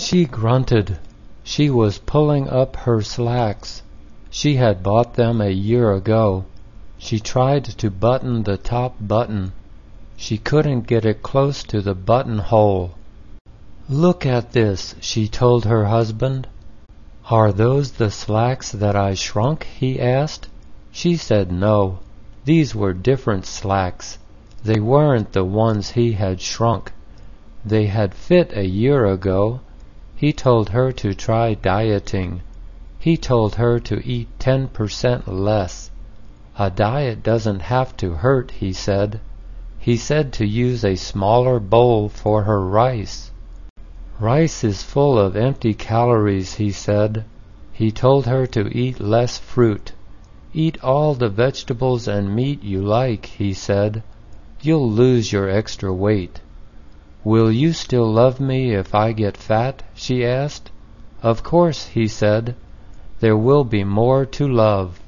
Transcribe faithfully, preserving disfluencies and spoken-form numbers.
She grunted. She was pulling up her slacks. She had bought them a year ago. She tried to button the top button. She couldn't get it close to the buttonhole. "Look at this," she told her husband. "Are those the slacks that I shrunk?" he asked. She said no. These were different slacks. They weren't the ones he had shrunk. They had fit a year ago. He told her to try dieting. He told her to eat ten percent less. A diet doesn't have to hurt, he said. He said to use a smaller bowl for her rice. Rice is full of empty calories, he said. He told her to eat less fruit. Eat all the vegetables and meat you like, he said. You'll lose your extra weight. "Will you still love me if I get fat?" she asked. "Of course," he said. "There will be more to love."